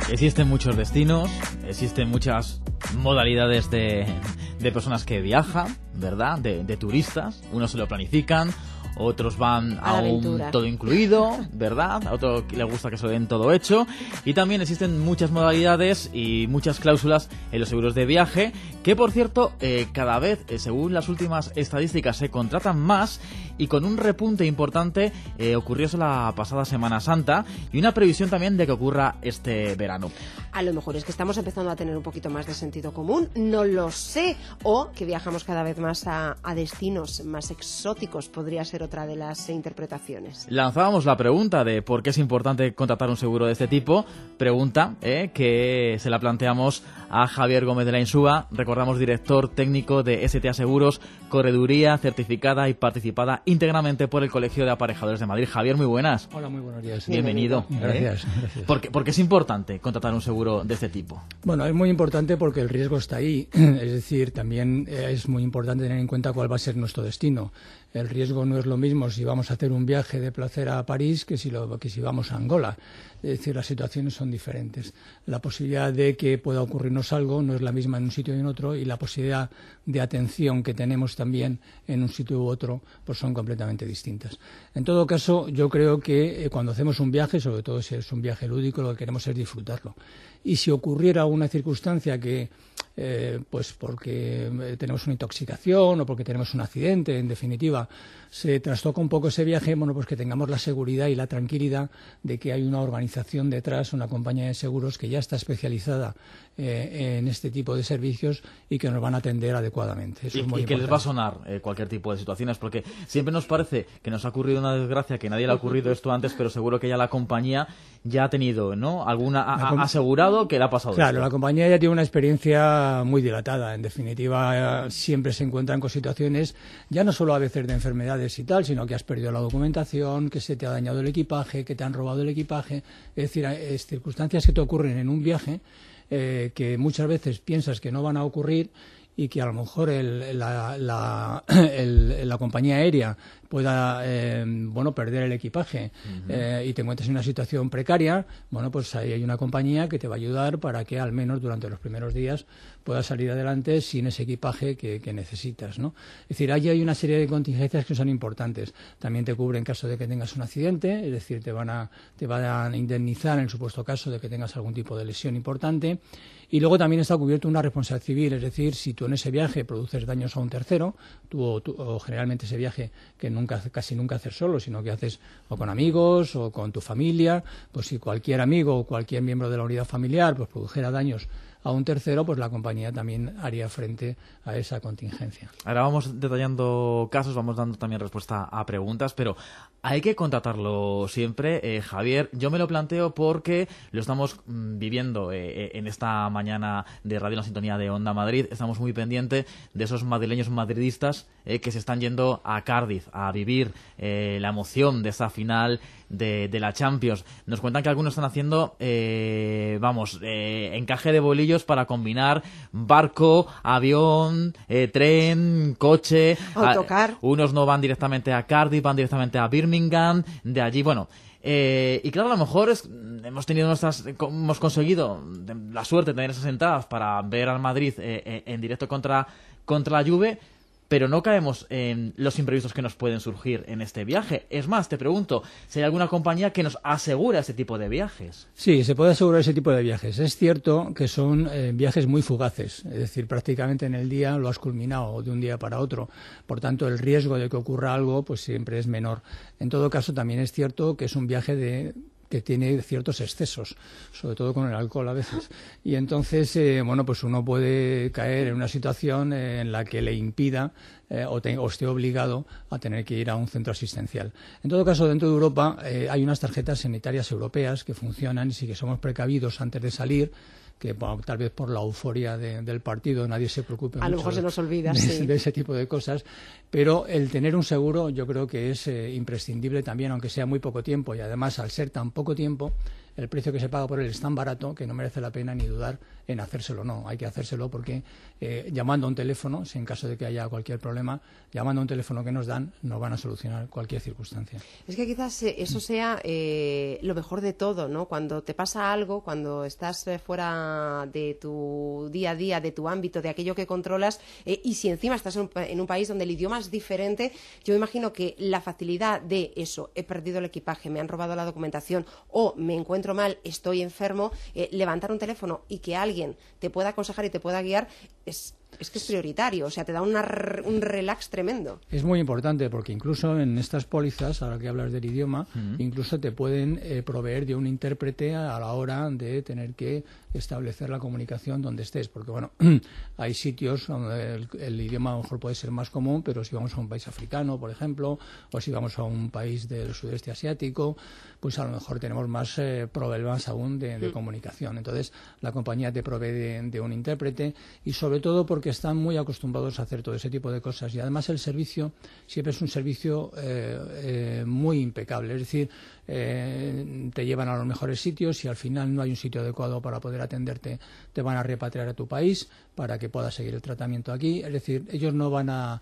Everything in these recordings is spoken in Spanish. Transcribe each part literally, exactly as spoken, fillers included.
Existen muchos destinos, existen muchas modalidades de, de personas que viajan, ¿verdad? De, de turistas. Unos se lo planifican, otros van a, a un todo incluido, ¿verdad? A otro le gusta que se lo den todo hecho. Y también existen muchas modalidades y muchas cláusulas en los seguros de viaje, que por cierto, eh, cada vez, eh, según las últimas estadísticas, se contratan más, y con un repunte importante eh, ocurrió eso la pasada Semana Santa, y una previsión también de que ocurra este verano. A lo mejor es que estamos empezando a tener un poquito más de sentido común, no lo sé, o que viajamos cada vez más a, a destinos más exóticos, podría ser otra de las interpretaciones. Lanzábamos la pregunta de por qué es importante contratar un seguro de este tipo, pregunta eh, que se la planteamos a Javier Gómez de la Insúa, recordamos director técnico de S T A Seguros, correduría certificada y participada íntegramente por el Colegio de Aparejadores de Madrid. Javier, muy buenas. Hola, muy buenos días. Bienvenido. Bienvenido. Gracias, ¿Eh? gracias. ¿Por qué, por qué es importante contratar un seguro de este tipo? Bueno, es muy importante porque el riesgo está ahí, es decir, también es muy importante tener en cuenta cuál va a ser nuestro destino. El riesgo no es lo mismo si vamos a hacer un viaje de placer a París que si, lo, que si vamos a Angola. Es decir, las situaciones son diferentes. La posibilidad de que pueda ocurrirnos algo no es la misma en un sitio y en otro, y la posibilidad de atención que tenemos también en un sitio u otro pues son completamente distintas. En todo caso, yo creo que eh, cuando hacemos un viaje, sobre todo si es un viaje lúdico, lo que queremos es disfrutarlo. Y si ocurriera alguna circunstancia que, eh, pues porque tenemos una intoxicación o porque tenemos un accidente, en definitiva, se trastoca un poco ese viaje, bueno, pues que tengamos la seguridad y la tranquilidad de que hay una organización detrás, una compañía de seguros que ya está especializada eh, en este tipo de servicios y que nos van a atender adecuadamente. Eso y es muy y que importante. les va a sonar eh, cualquier tipo de situaciones, porque siempre nos parece que nos ha ocurrido una desgracia, que nadie le ha ocurrido esto antes, pero seguro que ya la compañía ya ha tenido, ¿no? Alguna ha, ha asegurado que le ha pasado Claro, esto. la compañía ya tiene una experiencia muy dilatada. En definitiva, eh, siempre se encuentran con situaciones, ya no solo a veces de enfermedades y tal, sino que has perdido la documentación, que se te ha dañado el equipaje, que te han robado el equipaje. Es decir, es circunstancias que te ocurren en un viaje eh, que muchas veces piensas que no van a ocurrir y que a lo mejor el, la, la, el, la compañía aérea pueda eh, bueno perder el equipaje uh-huh. eh, y te encuentres en una situación precaria, bueno, pues ahí hay una compañía que te va a ayudar para que al menos durante los primeros días puedas salir adelante sin ese equipaje que, que necesitas, ¿no? Es decir, ahí hay una serie de contingencias que son importantes. También te cubre en caso de que tengas un accidente, es decir, te van a, te van a indemnizar en el supuesto caso de que tengas algún tipo de lesión importante. Y luego también está cubierto una responsabilidad civil, es decir, si tú en ese viaje produces daños a un tercero, tú o, tú, o generalmente ese viaje que nunca casi nunca haces solo, sino que haces o con amigos o con tu familia, pues si cualquier amigo o cualquier miembro de la unidad familiar pues produjera daños a un tercero, pues la compañía también haría frente a esa contingencia. Ahora vamos detallando casos, vamos dando también respuesta a preguntas, pero hay que contratarlo siempre, eh, Javier. Yo me lo planteo porque lo estamos mm, viviendo eh, en esta mañana de Radio en la Sintonía de Onda Madrid. Estamos muy pendientes de esos madrileños madridistas eh, que se están yendo a Cardiff a vivir eh, la emoción de esa final de, de la Champions. Nos cuentan que algunos están haciendo, eh, vamos, eh, encaje de bolillos para combinar barco, avión, eh, tren, coche. Autocar. A, unos no van directamente a Cardiff, van directamente a Birmingham, de allí, bueno. Eh, y claro, a lo mejor es, hemos tenido nuestras, hemos conseguido la suerte de tener esas entradas para ver al Madrid eh, en directo contra, contra la Juve, pero no caemos en los imprevistos que nos pueden surgir en este viaje. Es más, te pregunto, si hay alguna compañía que nos asegura ese tipo de viajes. Sí, se puede asegurar ese tipo de viajes. Es cierto que son eh, viajes muy fugaces, es decir, prácticamente en el día lo has culminado de un día para otro. Por tanto, el riesgo de que ocurra algo pues siempre es menor. En todo caso, también es cierto que es un viaje de... que tiene ciertos excesos, sobre todo con el alcohol a veces. Y entonces, eh, bueno, pues uno puede caer en una situación eh, en la que le impida eh, o, te, o esté obligado a tener que ir a un centro asistencial. En todo caso, dentro de Europa eh, hay unas tarjetas sanitarias europeas que funcionan y sí que somos precavidos antes de salir, que bueno, tal vez por la euforia de, del partido nadie se preocupe a mucho lo mejor se nos olvida de, sí. de ese tipo de cosas, pero el tener un seguro yo creo que es eh, imprescindible también, aunque sea muy poco tiempo, y además al ser tan poco tiempo el precio que se paga por él es tan barato que no merece la pena ni dudar en hacérselo. No, hay que hacérselo porque eh, llamando a un teléfono, si en caso de que haya cualquier problema, llamando a un teléfono que nos dan, nos van a solucionar cualquier circunstancia. Es que quizás eso sea eh, lo mejor de todo, ¿no? Cuando te pasa algo, cuando estás eh, fuera de tu día a día, de tu ámbito, de aquello que controlas, eh, y si encima estás en un, en un país donde el idioma es diferente, yo me imagino que la facilidad de eso, he perdido el equipaje, me han robado la documentación o me encuentro mal, estoy enfermo, eh, levantar un teléfono y que alguien te pueda aconsejar y te pueda guiar es... Es que es prioritario, o sea, te da una, un relax tremendo. Es muy importante porque incluso en estas pólizas, ahora que hablas del idioma, uh-huh. incluso te pueden eh, proveer de un intérprete a la hora de tener que establecer la comunicación donde estés. Porque, bueno, hay sitios donde el, el idioma a lo mejor puede ser más común, pero si vamos a un país africano, por ejemplo, o si vamos a un país del sudeste asiático, pues a lo mejor tenemos más eh, problemas aún de, de uh-huh. comunicación. Entonces, la compañía te provee de, de un intérprete y sobre todo porque que están muy acostumbrados a hacer todo ese tipo de cosas y además el servicio siempre es un servicio eh, eh, muy impecable, es decir, eh, te llevan a los mejores sitios y al final no hay un sitio adecuado para poder atenderte, te van a repatriar a tu país para que puedas seguir el tratamiento aquí, es decir, ellos no van a,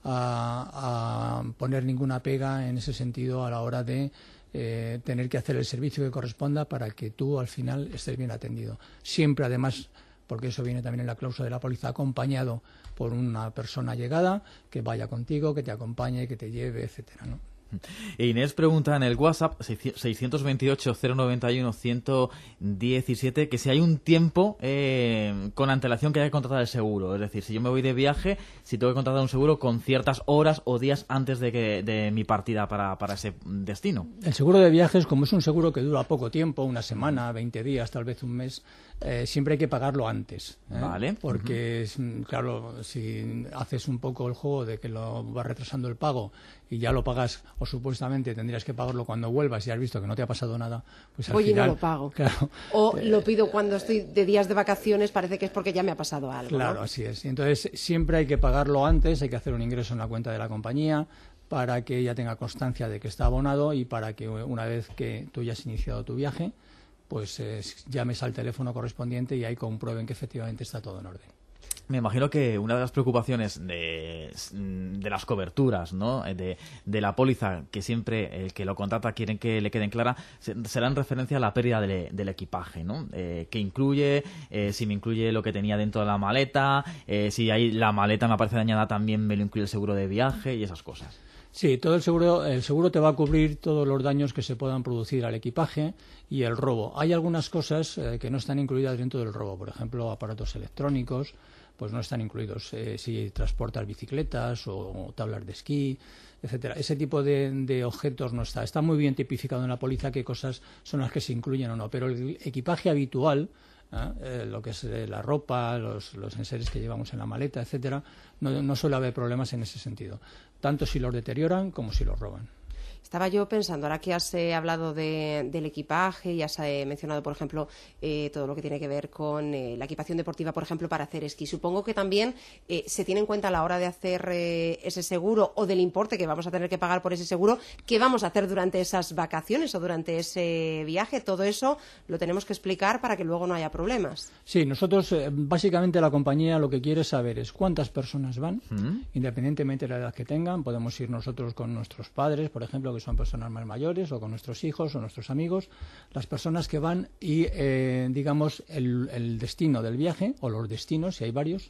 a, a poner ninguna pega en ese sentido a la hora de eh, tener que hacer el servicio que corresponda para que tú al final estés bien atendido. Siempre además, porque eso viene también en la cláusula de la póliza, acompañado por una persona llegada que vaya contigo, que te acompañe, que te lleve, etcétera, ¿no? Inés pregunta en el WhatsApp seiscientos veintiocho, cero noventa y uno, ciento diecisiete que si hay un tiempo eh, con antelación que haya que contratar el seguro. Es decir, si yo me voy de viaje, si tengo que contratar un seguro con ciertas horas o días antes de, que, de mi partida para, para ese destino. El seguro de viajes, como es un seguro que dura poco tiempo, una semana, veinte días, tal vez un mes, eh, siempre hay que pagarlo antes. ¿eh? Vale. Porque, uh-huh. claro, si haces un poco el juego de que lo vas retrasando el pago y ya lo pagas o supuestamente tendrías que pagarlo cuando vuelvas y has visto que no te ha pasado nada, pues al Oye, final... no lo pago. Claro, o eh, lo pido cuando estoy de días de vacaciones, parece que es porque ya me ha pasado algo. Claro, ¿no? así es. Entonces, siempre hay que pagarlo antes, hay que hacer un ingreso en la cuenta de la compañía para que ella tenga constancia de que está abonado y para que una vez que tú ya has iniciado tu viaje, pues eh, llames al teléfono correspondiente y ahí comprueben que efectivamente está todo en orden. Me imagino que una de las preocupaciones de, de las coberturas, ¿no? de, de la póliza, que siempre el que lo contrata quieren que le queden clara, será en referencia a la pérdida de, del equipaje, ¿no? Eh, ¿qué incluye? Eh, si me incluye lo que tenía dentro de la maleta, eh, si ahí la maleta me aparece dañada también me lo incluye el seguro de viaje y esas cosas. Sí, todo el seguro, el seguro te va a cubrir todos los daños que se puedan producir al equipaje y el robo. Hay algunas cosas eh, que no están incluidas dentro del robo, por ejemplo, aparatos electrónicos, pues no están incluidos. Eh, si transportas bicicletas o, o tablas de esquí, etcétera. Ese tipo de, de objetos no está. Está muy bien tipificado en la póliza qué cosas son las que se incluyen o no, pero el equipaje habitual, ¿eh? Eh, lo que es eh, la ropa, los, los enseres que llevamos en la maleta, etcétera, no, no suele haber problemas en ese sentido, tanto si los deterioran como si los roban. Estaba yo pensando, ahora que has eh, hablado de, del equipaje y has eh, mencionado, por ejemplo, eh, todo lo que tiene que ver con eh, la equipación deportiva, por ejemplo, para hacer esquí. Supongo que también eh, se tiene en cuenta a la hora de hacer eh, ese seguro o del importe que vamos a tener que pagar por ese seguro, qué vamos a hacer durante esas vacaciones o durante ese viaje. Todo eso lo tenemos que explicar para que luego no haya problemas. Sí, nosotros, eh, básicamente la compañía lo que quiere saber es cuántas personas van, ¿Mm? independientemente de la edad que tengan. Podemos ir nosotros con nuestros padres, por ejemplo, que son personas más mayores, o con nuestros hijos o nuestros amigos, las personas que van y, eh, digamos, el, el destino del viaje, o los destinos, si hay varios,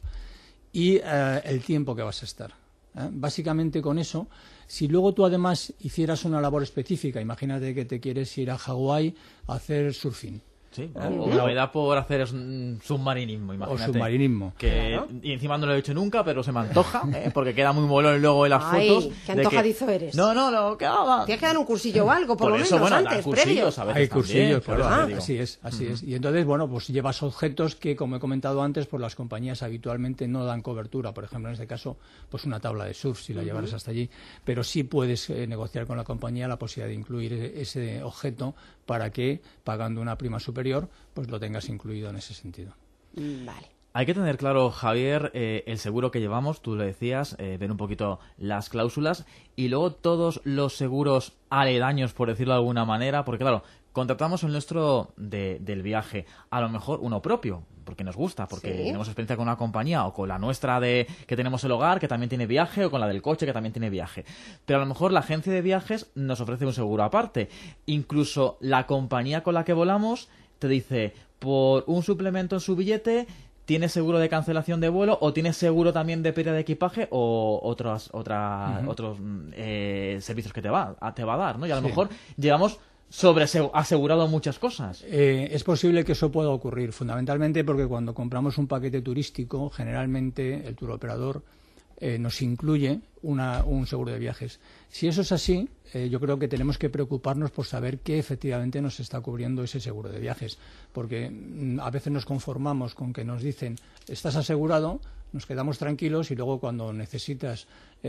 y eh, el tiempo que vas a estar. ¿eh? Básicamente con eso, si luego tú además hicieras una labor específica, imagínate que te quieres ir a Hawái a hacer surfing. Sí, o, o me da por hacer un submarinismo, imagínate. O submarinismo. Que, claro. Y encima no lo he hecho nunca, pero se me antoja, ¿eh? Porque queda muy molón luego en las Ay, fotos. qué antojadizo que... eres. No, no, no, ¿qué va? Tienes que dar un cursillo o algo, por, por lo eso, menos, bueno, antes, previos. Hay cursillos, también, claro. Ah, así es, así uh-huh. es. Y entonces, bueno, pues llevas objetos que, como he comentado antes, pues las compañías habitualmente no dan cobertura. Por ejemplo, en este caso, pues una tabla de surf, si la uh-huh. llevaras hasta allí. Pero sí puedes eh, negociar con la compañía la posibilidad de incluir ese objeto para que, pagando una prima superior, pues lo tengas incluido en ese sentido. Vale. Hay que tener claro, Javier, eh, el seguro que llevamos, tú lo decías, eh, ver un poquito las cláusulas y luego todos los seguros aledaños, por decirlo de alguna manera, porque claro, contratamos el nuestro de, del viaje, a lo mejor uno propio, porque nos gusta, porque ¿Sí? tenemos experiencia con una compañía, o con la nuestra de que tenemos el hogar, que también tiene viaje, o con la del coche, que también tiene viaje. Pero a lo mejor la agencia de viajes nos ofrece un seguro aparte. Incluso la compañía con la que volamos te dice, por un suplemento en su billete, ¿tienes seguro de cancelación de vuelo o tienes seguro también de pérdida de equipaje o otros otras, uh-huh. otros eh, servicios que te va, te va a dar, ¿no? Y a lo sí. mejor llevamos sobre asegurado muchas cosas. Eh, es posible que eso pueda ocurrir, fundamentalmente porque cuando compramos un paquete turístico, generalmente el turoperador eh, nos incluye una, un seguro de viajes. Si eso es así, eh, yo creo que tenemos que preocuparnos por saber qué efectivamente nos está cubriendo ese seguro de viajes, porque mm, a veces nos conformamos con que nos dicen estás asegurado, nos quedamos tranquilos y luego cuando necesitas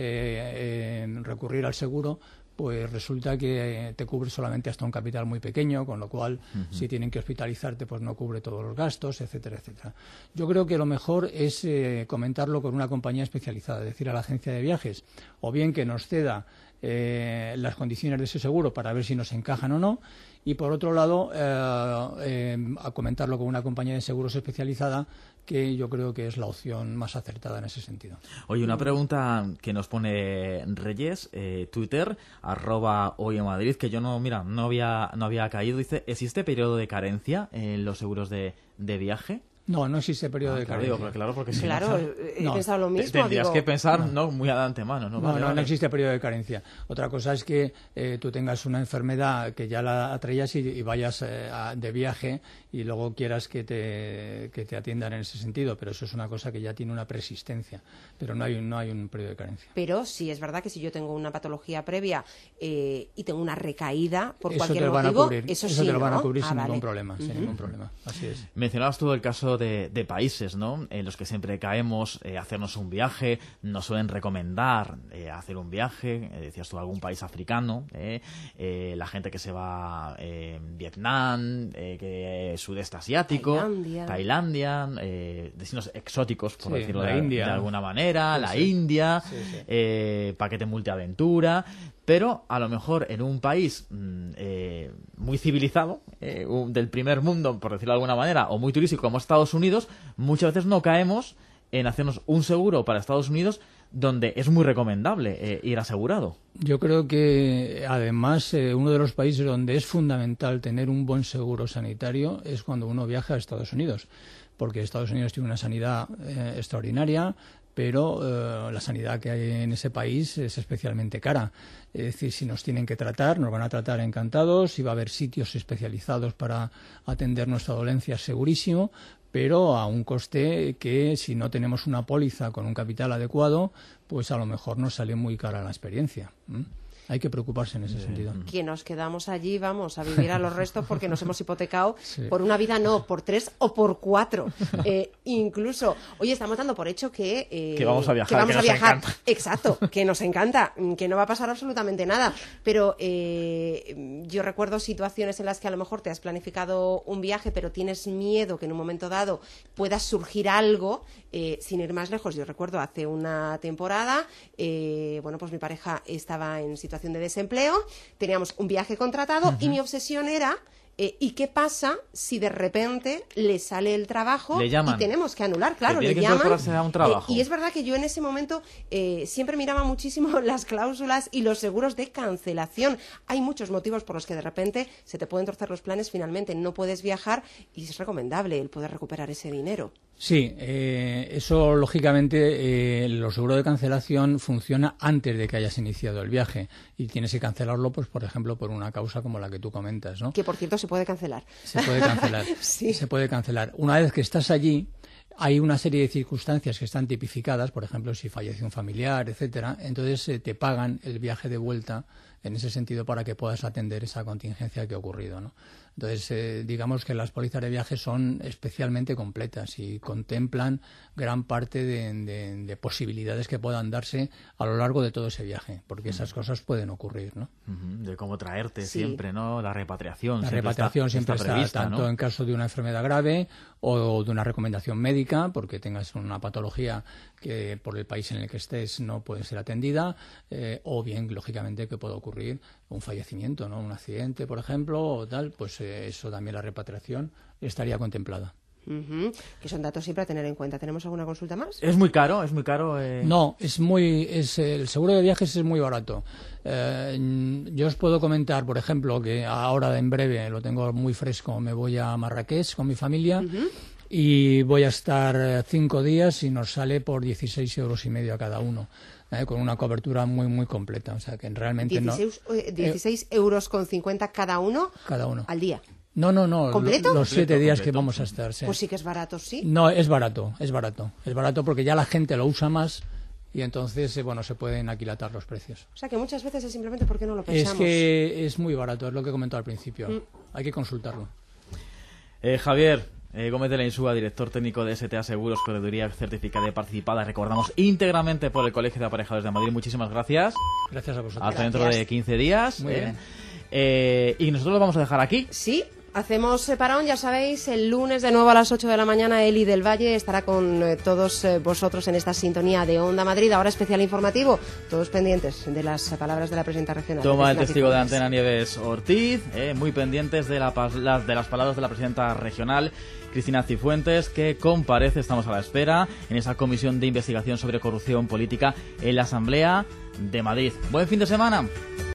eh, eh, recurrir al seguro, pues resulta que te cubre solamente hasta un capital muy pequeño, con lo cual, uh-huh. si tienen que hospitalizarte, pues no cubre todos los gastos, etcétera, etcétera. Yo creo que lo mejor es eh, comentarlo con una compañía especializada, es decir, a la agencia de viajes, o bien que nos ceda eh, las condiciones de ese seguro para ver si nos encajan o no, y por otro lado, eh, eh, a comentarlo con una compañía de seguros especializada, que yo creo que es la opción más acertada en ese sentido. Oye, una pregunta que nos pone Reyes, eh, Twitter, arroba hoy en Madrid, que yo no, mira, no había, no había caído. Dice, ¿existe periodo de carencia en los seguros de, de viaje? No, no existe periodo ah, de claro, carencia. Digo, claro, porque si claro, no, he no, pensado lo mismo. Tendrías digo, que pensar no. no muy de antemano. No, no, vale, no, vale. no existe periodo de carencia. Otra cosa es que eh, tú tengas una enfermedad que ya la traías y, y vayas eh, a, de viaje y luego quieras que te, que te atiendan en ese sentido, pero eso es una cosa que ya tiene una persistencia, pero no hay, no hay un periodo de carencia. Pero sí es verdad que si yo tengo una patología previa eh, y tengo una recaída por eso cualquier te lo van motivo, a cubrir. eso, eso sí, te lo van ¿no? a cubrir ah, sin vale. ningún problema, uh-huh. sin ningún problema. Así es. Mencionabas tú el caso de, de países, ¿no? En los que siempre caemos, eh, hacernos un viaje, nos suelen recomendar eh, hacer un viaje, eh, decías tú, algún país africano, eh, eh, la gente que se va eh, Vietnam, eh, que eh, sudeste asiático, Tailandia, Tailandia eh, destinos exóticos, por sí, decirlo la de, India. de alguna manera, sí, la sí. India, sí, sí. Eh, paquete multiaventura, pero a lo mejor en un país mm, eh, muy civilizado, eh, un, del primer mundo, por decirlo de alguna manera, o muy turístico como Estados Unidos, muchas veces no caemos en hacernos un seguro para Estados Unidos donde es muy recomendable eh, ir asegurado. Yo creo que además eh, uno de los países donde es fundamental tener un buen seguro sanitario es cuando uno viaja a Estados Unidos, porque Estados Unidos tiene una sanidad eh, extraordinaria, pero eh, la sanidad que hay en ese país es especialmente cara. Es decir, si nos tienen que tratar, nos van a tratar encantados, y va a haber sitios especializados para atender nuestra dolencia, segurísimo, pero a un coste que, si no tenemos una póliza con un capital adecuado, pues a lo mejor nos sale muy cara la experiencia. ¿Mm? Hay que preocuparse en ese sentido. Que nos quedamos allí, vamos, a vivir a los restos porque nos hemos hipotecado sí. por una vida, no, por tres o por cuatro. Eh, incluso, oye, estamos dando por hecho que... Eh, que vamos a viajar, que vamos que a nos viajar. encanta. Exacto, que nos encanta, que no va a pasar absolutamente nada. Pero eh, yo recuerdo situaciones en las que a lo mejor te has planificado un viaje, pero tienes miedo que en un momento dado pueda surgir algo, eh, sin ir más lejos. Yo recuerdo hace una temporada, eh, bueno, pues mi pareja estaba en situación de desempleo, teníamos un viaje contratado uh-huh. y mi obsesión era eh, ¿y qué pasa si de repente le sale el trabajo le llaman. Y tenemos que anular? Claro, le le llaman. A un trabajo. Eh, y es verdad que yo en ese momento eh, siempre miraba muchísimo las cláusulas y los seguros de cancelación. Hay muchos motivos por los que de repente se te pueden torcer los planes, finalmente no puedes viajar y es recomendable el poder recuperar ese dinero. Sí, eh, eso lógicamente eh, los seguros de cancelación funciona antes de que hayas iniciado el viaje y tienes que cancelarlo, pues por ejemplo, por una causa como la que tú comentas, ¿no? Que por cierto se puede cancelar. Se puede cancelar. sí. Se puede cancelar. Una vez que estás allí, hay una serie de circunstancias que están tipificadas, por ejemplo, si fallece un familiar, etcétera. Entonces eh, te pagan el viaje de vuelta en ese sentido para que puedas atender esa contingencia que ha ocurrido, ¿no? Entonces, eh, digamos que las pólizas de viaje son especialmente completas y contemplan gran parte de, de, de posibilidades que puedan darse a lo largo de todo ese viaje, porque esas cosas pueden ocurrir, ¿no? Uh-huh. De cómo traerte sí. siempre, ¿no? La repatriación. La siempre repatriación está, siempre está, está prevista, tanto ¿no? en caso de una enfermedad grave o de una recomendación médica, porque tengas una patología que por el país en el que estés no puede ser atendida, eh, o bien, lógicamente, que pueda ocurrir ocurrir un fallecimiento, ¿no? Un accidente, por ejemplo, o tal, pues eh, eso también, la repatriación estaría contemplada. Uh-huh. Que son datos siempre a tener en cuenta. ¿Tenemos alguna consulta más? ¿Es muy caro? ¿Es muy caro? Eh... No, es muy, es, el seguro de viajes es muy barato. Eh, yo os puedo comentar, por ejemplo, que ahora en breve, lo tengo muy fresco, me voy a Marrakech con mi familia. Uh-huh. Y voy a estar cinco días y nos sale por dieciséis euros y medio a cada uno, ¿eh? Con una cobertura muy muy completa, o sea que realmente dieciséis, no. Eh, dieciséis euros con cincuenta cada uno. Cada uno. Al día. No, no, no. ¿Completo? Lo, los siete completo, días completo. que vamos a estar. Sí. Pues sí que es barato, sí. No, es barato, es barato, es barato porque ya la gente lo usa más. Y entonces, eh, bueno, se pueden aquilatar los precios. O sea, que muchas veces es simplemente porque no lo pensamos. Es que es muy barato, es lo que he comentado al principio. Mm. Hay que consultarlo. Eh, Javier eh, Gómez de la Insúa, director técnico de S T A Seguros, correduría certificada y participada, recordamos, íntegramente por el Colegio de Aparejados de Madrid. Muchísimas gracias. Gracias a vosotros. Hasta Gracias. dentro de quince días. Muy eh. bien. Eh, y nosotros lo vamos a dejar aquí. Sí. Hacemos eh, parón, ya sabéis, el lunes de nuevo a las ocho de la mañana Eli del Valle estará con eh, todos eh, vosotros en esta sintonía de Onda Madrid. Ahora especial informativo, todos pendientes de las palabras de la presidenta regional. Toma el Cristina testigo de Cifuentes. Antena Nieves Ortiz, eh, muy pendientes de, la, la- de las palabras de la presidenta regional, Cristina Cifuentes, que comparece, estamos a la espera, en esa comisión de investigación sobre corrupción política en la Asamblea de Madrid. Buen fin de semana.